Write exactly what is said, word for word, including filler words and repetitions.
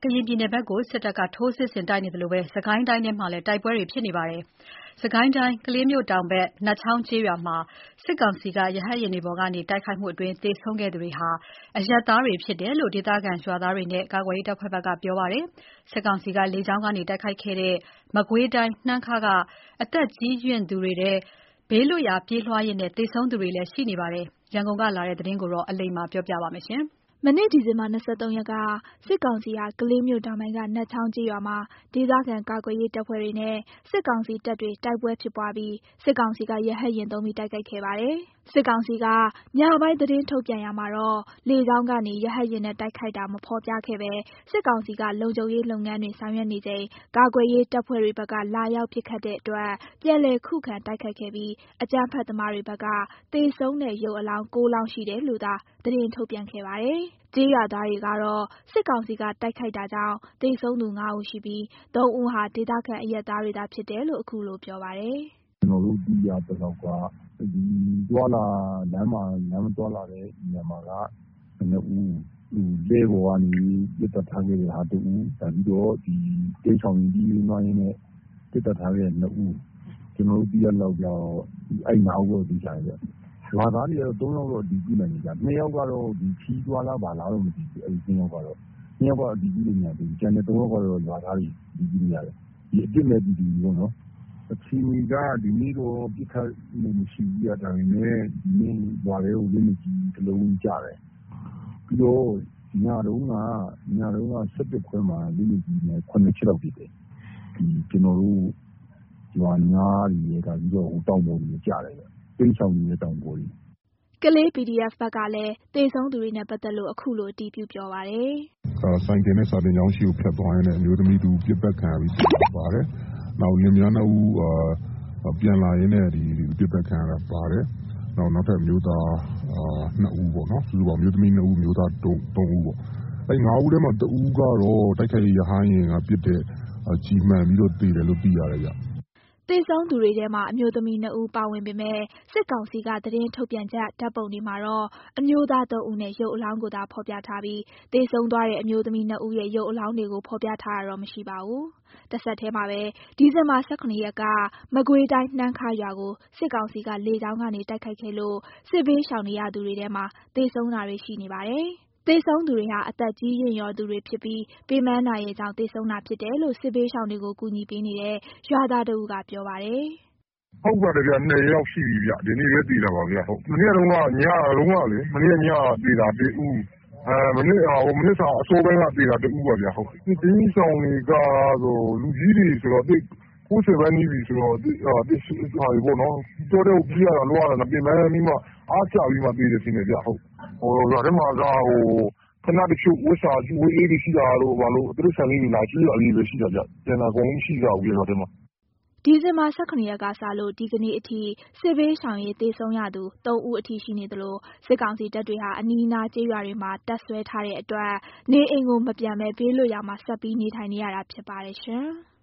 ကရင်ပြည်နယ်ဘက်ကိုစစ်တပ်ကထိုးစစ်ဆင်တိုက်နေသလိုပဲစကိုင်းတိုင်းထဲမှာလည်းတိုက်ပွဲတွေဖြစ်နေပါတယ်။စကိုင်းတိုင်းကလေးမြို့တောင်ဘက်နတ်ချောင်းကျေးရွာမှာစစ်ကောင်စီကရဟတ်ယာဉ်တွေပေါ်ကနေတိုက်ခိုက်မှုအတွင်းသေဆုံးခဲ့သူတွေဟာအရပ်သားတွေဖြစ်တယ်လို့ဒေသခံရွာသားတွေနဲ့ကာကွယ်ရေးတပ်ဖွဲ့ဘက်ကပြောပါတယ်။စစ်ကောင်စီကလေကြောင်းကနေတိုက်ခိုက်ခဲ့တဲ့မကွေးတိုင်းနှမ်းခါကအသက်ကြီးရင့်သူတွေတဲ့ဘေးလွတ်ရာပြေးလွှားရင်းနဲ့သေဆုံးသူတွေလည်းရှိနေပါတယ်။ရန်ကုန်ကလာတဲ့သတင်းကိုတော့အလိမ္မာပြောပြပါမယ်ရှင်။မနေ့ဒီဇင်ဘာ၂၃ရက်ကစစ်ကောင်စီဟာကလေးမြို့တောင်ပိုင်းကနတ်ချောင်းကျေးရွာမှာဒေသခံကာကွယ်ရေးတပ်ဖွဲ့တွေနဲ့စစ်ကောင်စီတပ်တွေတိုက်ပွဲဖြစ်ပွားပြီးစစ်ကောင်စီကရဟတ်ယာဉ်သုံးပြီးတိုက်ခိုက်ခဲ့ပါတယ်။စစ်ကောင်စီကညပိုင်းသတင်းထုတ်ပြန်ရမှာတော့လေကြောင်းကနေရဟတ်ယာဉ်နဲ့တိုက်ခိုက်တာမဖော်ပြခဲ့ပဲစစ်ကောင်စီကလုံခြုံရေးလုပ်ငန်းတွေဆောင်ရွက်နေချိန်ကာကွယ်ရေးတပ်ဖွဲ့တွေဘက်ကလာရောက်ပစ်ခတ်တဲ့အတွက်ပြန်လည်ခုခံတိုက်ခိုက်ခဲ့ပြီးအကြမ်းဖက်သမားတွေဘက်ကသေဆုံးတဲ့ရုပ်အလောင်းကိုးလောင်းရှိတယ်လို့သာသတင်းထုတ်ပြန်ခဲ့ပါတယ်။ကျေးရွာသားတွေကတော့စစ်ကောင်စီကတိုက်ခိုက်တာကြောင့်သေဆုံးသူငါးဦးရှိပြီးသုံးဦးဟာဒေသခံအရပ်သားတွေသာဖြစ်တယ်လို့အခုလိုပြောပါတယ်။ကျွန်တော်တို့ဒီရတဲ့လောက်ကဒီတွာလာလမ်းမှာလမ်းတွာလာတဲ့ညမှာကနှစ်ဦးဒီလေဘောကနေပြတ်ထားခဲ့တဲ့ဟာတူဒါပြီးတော့ဒီတိတ်ဆောင်ကြီးနှိုင်းနဲ့ပြတ်ထားခဲ့တဲ့နှစ်ဦးကျွန်တော်တို့ဒီရလောက်ကြောင့်အဲ့ငါးဦးကိုဒီချာရရွာသားတွေကတော့သုံးယောက်တော့အတည်ပြုနိုင်ကြနှစ်ယောက်ကတော့ဒီခီးသွားလားပါလားတော့မသိဘူးအဲ့ဒီနှစ်ယောက်ကတော့နှစ်ယောက်ကအတည်ပြုနေတယ်ကျန်တဲ့သုံးယောက်ကတော့ရွာသားတွေအတည်ပြုနေရတယ်ဒီအပြစ်မဲ့ဒီဒီပေါ့နော်အချင်းကဒီနေ့တော့ပြစ်ခတ်မှုမရှိဘူးရတာနဲ့ဒီနေ့ရွာလေးကိုလင်းကြီးတစ်လုံးကြတယ်ပြီးတော့ညတော့ကညတော့ကဆက်ပြခွဲမှာလင်းကြီးနဲ့ခုနှစ်ချက်လောက်ပြတယ်ဒီကျွန်တော်တို့ရွာညာတွေကပြီးတော့ဟိုတောင်ပေါ်ကြီးကြားတယ်တိတ်ဆောင်နေတဲ့တောင်ပေါ်ကြီးကလေး ပီ ဒီ အက်ဖ် ဘက်ကလည်းသေဆုံးသူတွေနဲ့ပတ်သက်လို့အခုလိုအတည်ပြုပြောပါတယ်။ဆိုင်ကယ်နဲ့စာတင်ကျောင်းရှိကိုဖြတ်သွားရင်းနဲ့အမျိုးသမီးတူပြစ်ပတ်ခံရပြီးပါတယ်။နောက်လင်မယားနှစ်ဦးပြန်လာရင်းနဲ့ဒီပြစ်ပတ်ခံရတာပါတယ်။နောက်နောက်ထပ်မျိုးသားနှစ်ဦးပေါ့နော်စုစုပေါင်းမျိုးသမီးနှစ်ဦးမျိုးသားသုံးဦးပေါ့။အဲ့ငါးဦးထဲမှာတဦးကတော့တိုက်ခိုက်ရဟန်းရင်ကပြစ်တဲ့ကြီးမှန်ပြီးတော့တည်တယ်လို့သိရတယ်ဗျ။သေဆုံးသူတွေထဲမှာအမျိုးသမီးနှစ်ဦးပါဝင်ပေမဲ့စစ်ကောင်စီကသတင်းထုတ်ပြန်ချက်ဓာတ်ပုံတွေမှာတော့အမျိုးသားသုံးဦးနဲ့ရုပ်အလောင်းကိုသာဖော်ပြထားပြီးသေဆုံးသွားတဲ့အမျိုးသမီးနှစ်ဦးရဲ့ရုပ်အလောင်းတွေကိုဖော်ပြထားတာတော့မရှိပါဘူး။တစ်ဆက်တည်းမှာပဲဒီဇင်ဘာ၁၇ရက်ကမကွေးတိုင်းနှမ်းခါရွာကိုစစ်ကောင်စီကလေကြောင်းကနေတိုက်ခိုက်ခဲ့လို့စစ်ဘေးရှောင်နေရသူတွေထဲမှာသေဆုံးတာတွေရှိနေပါတယ်။သေဆုံးသူတွေဟာအသက်ကြီးရင့်ရော်သူတွေဖြစ်ပြီးပေမန်းနာရဲ့ကြောင့်သေဆုံးတာဖြစ်တယ်လို့စစ်ဘေးရှောင်တွေကိုကူညီပေးနေတဲ့ရွာသားတဦးကပြောပါတယ်။ဟုတ်ပါတယ်ဗျနှစ်ယောက်ရှိပြီဗျဒီနေ့လည်းတည်တာပါဗျဟုတ်မနေ့ကတော့ညတော့ကလေမနေ့ညတည်တာတူဦးအဲမနေ့ဟိုမနေ့စာအစိုးပိုင်းကတည်တာတူဦးပါဗျဟုတ်ဒီတင်းဆောင်တွေကတော့လူကြီးတွေဆိုတော့တိတ်ကိုယ်စပန်းကြီးပြီဆိုတော့ဒီဟာဒီဟာဘောနော်တော်တော်ပြရတာလောရတာပြင်မန်းပြီးမှအားချပြီးမှတည်တယ်ရှင်ဗျဟုတ်ဟိုရွာထဲမှာကဟိုခဏတချို့ဝှစာကျူဝေးလေးရှိတာလို့ဘာလို့သူတို့ဆန်လေးတွေလာကြည့်ရလေးပဲရှိတာဗျကျန်တာအကုန်လုံးရှိကြဘူးရွာထဲမှာဒီဇင်ဘာ၁၇ရက်ကစလို့ဒီကနေ့အထိစစ်ဘေးရှောင်ရေးသေဆုံးရသူသုံးဦးအထိရှိနေသလိုစစ်ကောင်စီတပ်တွေဟာအနီးအနားကျေးရွာတွေမှာတပ်ဆွဲထားတဲ့အတွက်နေအိမ်ကိုမပြန်ဘဲဘေးလွတ်ရာမှာဆက်ပြီးနေထိုင်နေရတာဖြစ်ပါတယ်ရှင်။